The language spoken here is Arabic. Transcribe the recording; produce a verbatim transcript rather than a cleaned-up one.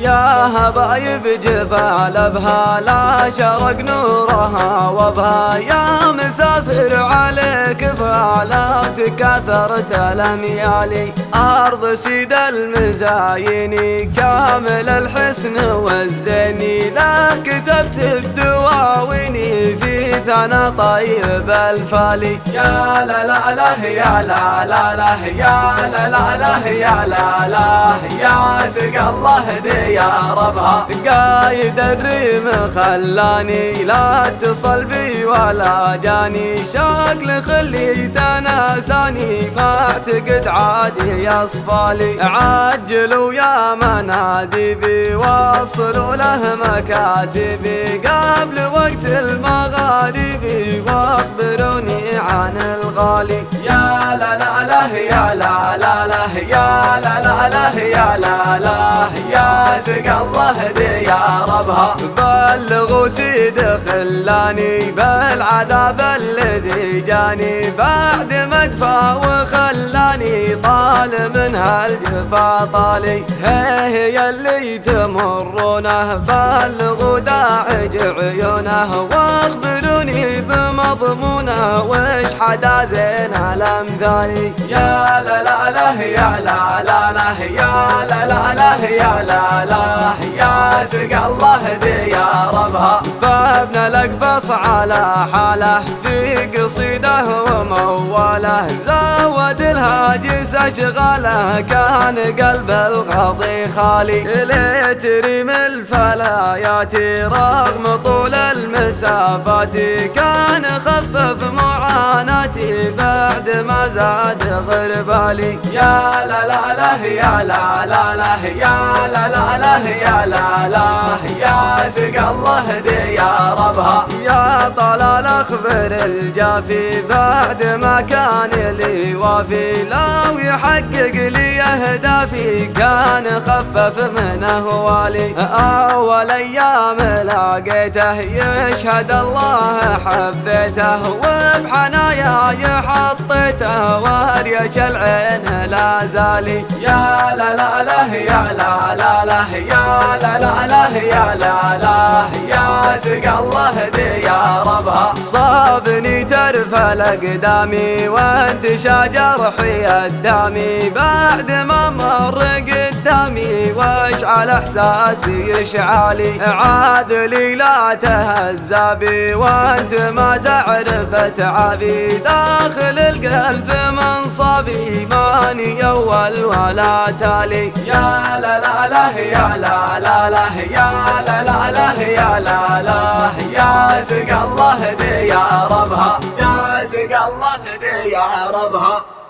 يا هبايب جبال بها لا شرق نورها وبها، يا مسافر عليك فعلا تكاثرت الاميالي. ارض سيد المزايني كامل الحسن والزيني، لا كتبت الدواويني في ثنى طيب الفالي. يا لا لا لا يا لا لا لا يا لا لا لا يا لا لا يا سقى الله ديار بها. قايد الريم خلاني لا اتصل بي ولا جاني، شكل خلي تناساني ما اعتقد عادي يصفالي. عجلوا يا منادي بي واصلوا له مكاتبي قبل وقت المغاربي، واخبروني عن الغالي. يا لا لا لا يا لا لا لا يا لا لا لا يا لا لا يا سقى الله ديار بها. بلغوا سيد خلاني بالعذاب الذي جاني، بعد ما كفى وخلاني طال من هالجفا طالي. هي يا اللي تمرونه بلغوا داعج عيونه، واخبروني بمضمونه وش حدا زين الامثالي. يا لا لا لا يا لا لا لا يا لا لا لا يا لا لا يا سقى الله ديار بها. فابن الاقفص على حاله في قصيده ومواله، زود الهاجس اشغاله كان قلب القاضي خالي. ليتريم الفلايات رغم طول المسافات، كان خفف معاناتي بعد ما زاد غربالي. يا لا لا لا يا لا لا لا يا لا لا لا يا لا لا يا سقى الله ديار بها. يا طلال اخبر الجافي بعد ما كان لي وافي، لو يحقق لي اهدافي كان خفف من اهوالي. اول ايام لاقيته يشهد الله حبيته، وبحنايا حطيته واريش العين لا زالي. يا لا لا لا يا لا لا لا يا لا لا لا يا لا لا يا سقى الله ديار بها. صابني ترفل اقدامي وانتشى جرحي الدامي، بعد ما مر قدامي واشعل احساسي اشعالي. عاذلي لا تهزى بي وانت ما تعرف تعبي، داخل القلب منصبي ماني اول ولا تالي. يا لا لا لا يا لا لا لا يا لا لا لا يا لا لا يا سقى الله ديار بها. يا سقى الله ديار بها.